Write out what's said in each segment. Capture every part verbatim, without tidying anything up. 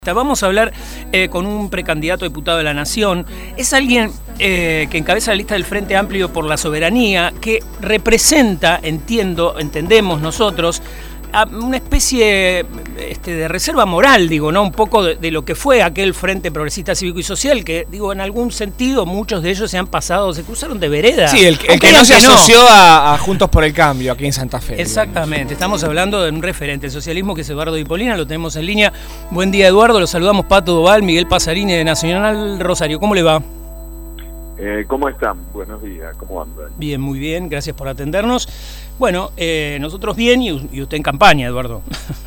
Vamos a hablar eh, con un precandidato a diputado de la Nación. Es alguien eh, que encabeza la lista del Frente Amplio por la Soberanía, que representa, entiendo, entendemos nosotros, a una especie este, de reserva moral, digo, ¿no? Un poco de, de lo que fue aquel Frente Progresista Cívico y Social, que, digo, en algún sentido muchos de ellos se han pasado, se cruzaron de vereda. Sí, el, el que no se asoció no. A, a Juntos por el Cambio aquí en Santa Fe. Exactamente, digamos. Estamos hablando de un referente del socialismo que es Eduardo Di Polina, lo tenemos en línea. Buen día, Eduardo, lo saludamos Pato Doval, Miguel Pasarini de Nacional Rosario. ¿Cómo le va? Eh, ¿Cómo están? Buenos días, ¿cómo andan? Bien, muy bien, gracias por atendernos. Bueno, eh, nosotros bien y, y usted en campaña, Eduardo.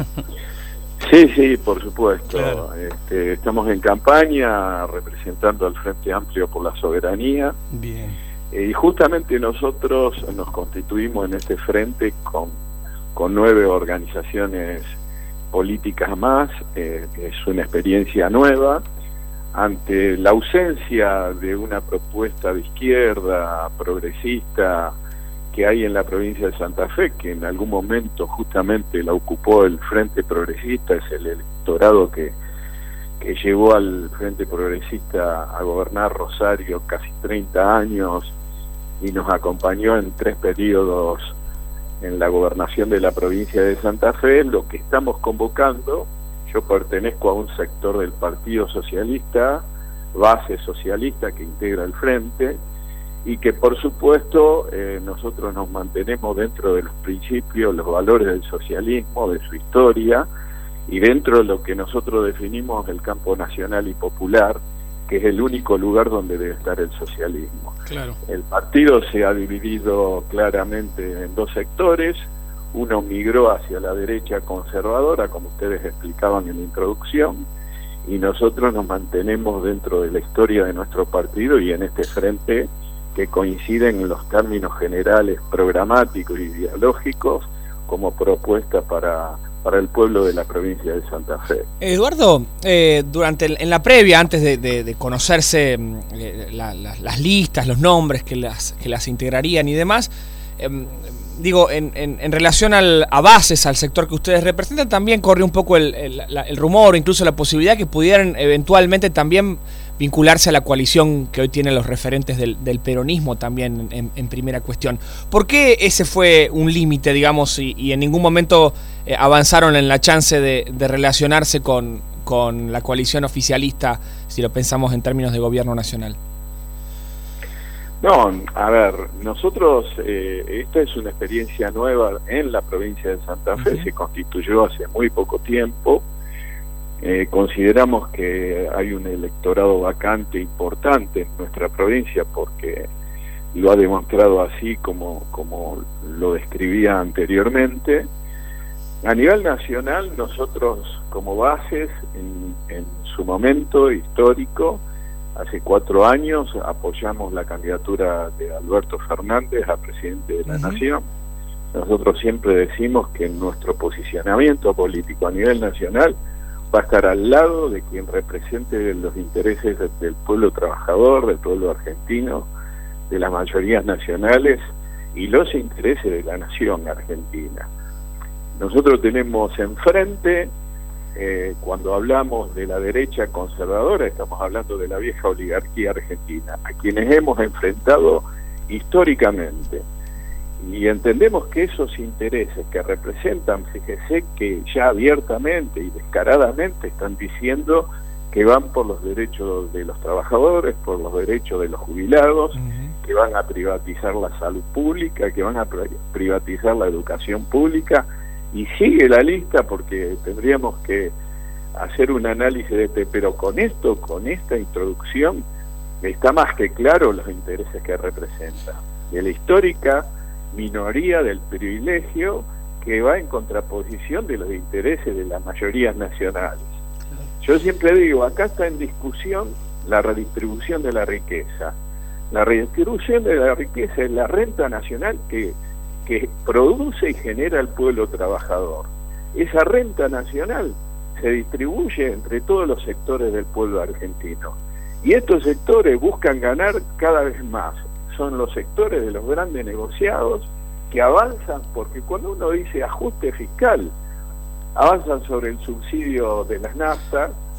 Sí, sí, por supuesto. Claro. Este, estamos en campaña representando al Frente Amplio por la Soberanía. Bien. Eh, y justamente nosotros nos constituimos en este frente con, con nueve organizaciones políticas más. Eh, es una experiencia nueva. Ante la ausencia de una propuesta de izquierda progresista que hay en la provincia de Santa Fe, que en algún momento justamente la ocupó el Frente Progresista, es el electorado que, que llevó al Frente Progresista a gobernar Rosario casi treinta años y nos acompañó en tres periodos en la gobernación de la provincia de Santa Fe. Lo que estamos convocando, yo pertenezco a un sector del Partido Socialista, base socialista que integra el Frente, y que por supuesto eh, nosotros nos mantenemos dentro de los principios, los valores del socialismo, de su historia, y dentro de lo que nosotros definimos el campo nacional y popular, que es el único lugar donde debe estar el socialismo. Claro. El partido se ha dividido claramente en dos sectores. Uno migró hacia la derecha conservadora, como ustedes explicaban en la introducción, y nosotros nos mantenemos dentro de la historia de nuestro partido y en este frente que coinciden en los términos generales programáticos y ideológicos como propuesta para, para el pueblo de la provincia de Santa Fe. Eduardo, eh, durante el, en la previa, antes de, de, de conocerse eh, la, la, las listas, los nombres que las, que las integrarían y demás, eh, digo, en, en, en relación al, a bases, al sector que ustedes representan, también corre un poco el, el, la, el rumor, incluso la posibilidad que pudieran eventualmente también vincularse a la coalición que hoy tienen los referentes del, del peronismo también en, en primera cuestión. ¿Por qué ese fue un límite, digamos, y, y en ningún momento eh, avanzaron en la chance de, de relacionarse con, con la coalición oficialista, si lo pensamos en términos de gobierno nacional? No, a ver, nosotros, eh, esta es una experiencia nueva en la provincia de Santa Fe, uh-huh. Se constituyó hace muy poco tiempo. Eh, consideramos que hay un electorado vacante importante en nuestra provincia porque lo ha demostrado así como, como lo describía anteriormente. A nivel nacional, nosotros como bases, en, en su momento histórico, hace cuatro años apoyamos la candidatura de Alberto Fernández a presidente de la uh-huh. Nación. Nosotros siempre decimos que nuestro posicionamiento político a nivel nacional va a estar al lado de quien represente los intereses del pueblo trabajador, del pueblo argentino, de las mayorías nacionales y los intereses de la nación argentina. Nosotros tenemos enfrente, eh, cuando hablamos de la derecha conservadora, estamos hablando de la vieja oligarquía argentina, a quienes hemos enfrentado históricamente. Y entendemos que esos intereses que representan, fíjese que ya abiertamente y descaradamente están diciendo que van por los derechos de los trabajadores, por los derechos de los jubilados, uh-huh. que van a privatizar la salud pública, que van a privatizar la educación pública, y sigue la lista porque tendríamos que hacer un análisis de este, pero con esto, con esta introducción, está más que claro los intereses que representa. De la histórica minoría del privilegio que va en contraposición de los intereses de las mayorías nacionales. Yo siempre digo, acá está en discusión la redistribución de la riqueza. La redistribución de la riqueza es la renta nacional que, que produce y genera el pueblo trabajador. Esa renta nacional se distribuye entre todos los sectores del pueblo argentino. Y estos sectores buscan ganar cada vez más. Son los sectores de los grandes negociados que avanzan, porque cuando uno dice ajuste fiscal, avanzan sobre el subsidio de las naftas,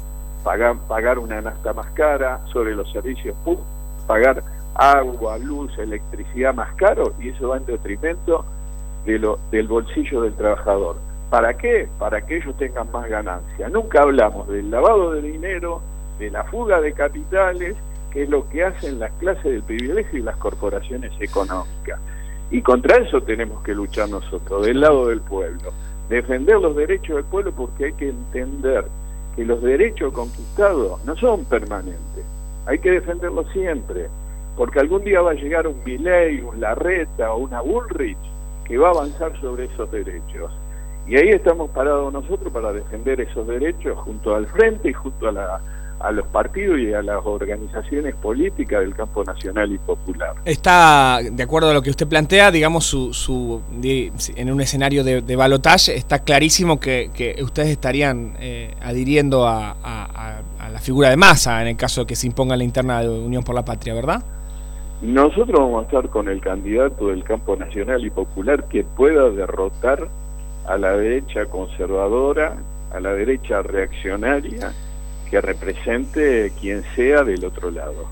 pagar, pagar una nafta más cara, sobre los servicios públicos, pagar agua, luz, electricidad más caro, y eso va en detrimento de lo, del bolsillo del trabajador. ¿Para qué? Para que ellos tengan más ganancia. Nunca hablamos del lavado de dinero, de la fuga de capitales, que es lo que hacen las clases del privilegio y las corporaciones económicas. Y contra eso tenemos que luchar nosotros, del lado del pueblo. Defender los derechos del pueblo, porque hay que entender que los derechos conquistados no son permanentes. Hay que defenderlos siempre, porque algún día va a llegar un Milei, un Larreta o una Bullrich que va a avanzar sobre esos derechos. Y ahí estamos parados nosotros para defender esos derechos junto al Frente y junto a, la, a los partidos y a las organizaciones políticas del campo nacional y popular. Está, de acuerdo a lo que usted plantea, digamos, su, su de, en un escenario de, de balotaje, está clarísimo que, que ustedes estarían eh, adhiriendo a, a, a la figura de Massa en el caso de que se imponga la interna de Unión por la Patria, ¿verdad? Nosotros vamos a estar con el candidato del campo nacional y popular que pueda derrotar a la derecha conservadora, a la derecha reaccionaria, que represente quien sea del otro lado.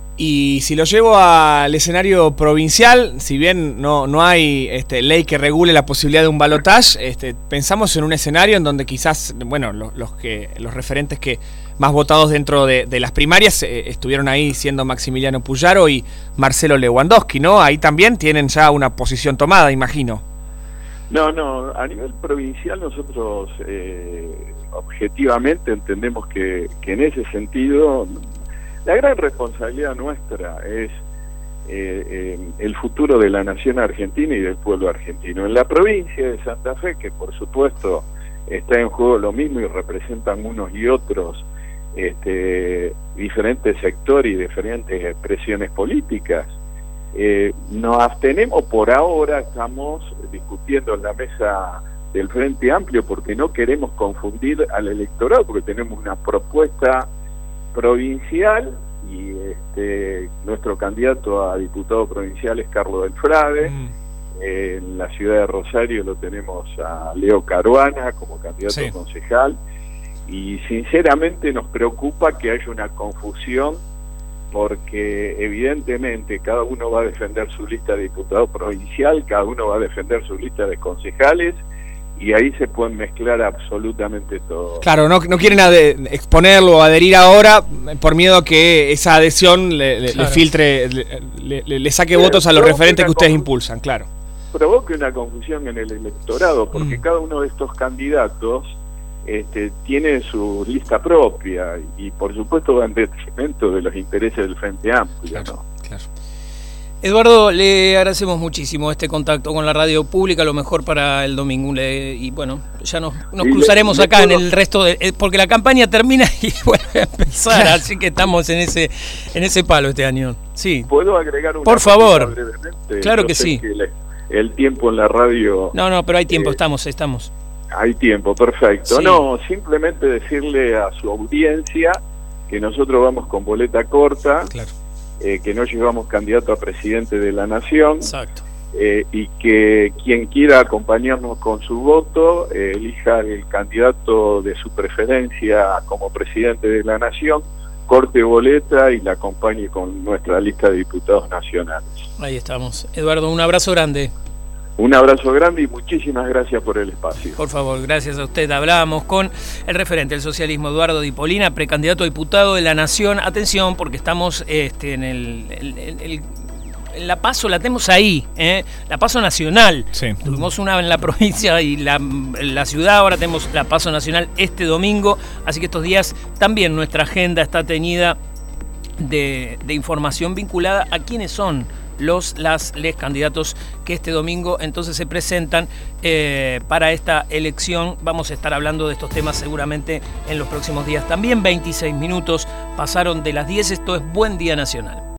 Y si lo llevo al escenario provincial, si bien no, no hay este, ley que regule la posibilidad de un balotaje, este, pensamos en un escenario en donde quizás, bueno, los, los, que, los referentes que más votados dentro de, de las primarias eh, estuvieron ahí siendo Maximiliano Puyaro y Marcelo Lewandowski, ¿no? Ahí también tienen ya una posición tomada, imagino. No, no, a nivel provincial nosotros eh, objetivamente entendemos que, que en ese sentido la gran responsabilidad nuestra es eh, eh, el futuro de la nación argentina y del pueblo argentino. En la provincia de Santa Fe, que por supuesto está en juego lo mismo y representan unos y otros este, diferentes sectores y diferentes expresiones políticas, Eh, nos abstenemos por ahora, estamos discutiendo en la mesa del Frente Amplio porque no queremos confundir al electorado, porque tenemos una propuesta provincial y este, nuestro candidato a diputado provincial es Carlos del Frade. Mm. Eh, en la ciudad de Rosario lo tenemos a Leo Caruana como candidato sí. concejal, y sinceramente nos preocupa que haya una confusión, porque evidentemente cada uno va a defender su lista de diputado provincial, cada uno va a defender su lista de concejales, y ahí se pueden mezclar absolutamente todo. Claro, no, no quieren exponerlo o adherir ahora por miedo a que esa adhesión le, le, claro. le filtre, le, le, le saque Pero votos a los referentes que ustedes impulsan, claro. Provoque una confusión en el electorado, porque mm. cada uno de estos candidatos Este, tiene su lista propia y por supuesto va en detrimento de los intereses del Frente Amplio, claro, ¿no? Claro. Eduardo, le agradecemos muchísimo este contacto con la radio pública, lo mejor para el domingo, le, y bueno, ya nos, nos cruzaremos le, le acá puedo... en el resto, de, porque la campaña termina y vuelve a empezar, claro. Así que estamos en ese en ese palo este año. Sí. ¿Puedo agregar una Por favor, brevemente? Claro Yo que sí. Que le, el tiempo en la radio... No, no, pero hay tiempo, eh, estamos, estamos. Hay tiempo, perfecto. Sí. No, simplemente decirle a su audiencia que nosotros vamos con boleta corta, claro. eh, que no llevamos candidato a presidente de la nación. Exacto. Eh, y que quien quiera acompañarnos con su voto, eh, elija el candidato de su preferencia como presidente de la nación, corte boleta y la acompañe con nuestra lista de diputados nacionales. Ahí estamos. Eduardo, un abrazo grande. Un abrazo grande y muchísimas gracias por el espacio. Por favor, gracias a usted. Hablábamos con el referente del socialismo, Eduardo Di Polina, precandidato a diputado de la Nación. Atención, porque estamos este, en el... el, el, el en la PASO la tenemos ahí, ¿eh? La PASO nacional. Sí. Tuvimos una en la provincia y la, en la ciudad, ahora tenemos la PASO nacional este domingo, así que estos días también nuestra agenda está teñida de, de información vinculada a quiénes son los las les candidatos que este domingo entonces se presentan eh, para esta elección. Vamos a estar hablando de estos temas seguramente en los próximos días. También veintiséis minutos pasaron de las diez, esto es Buen Día Nacional.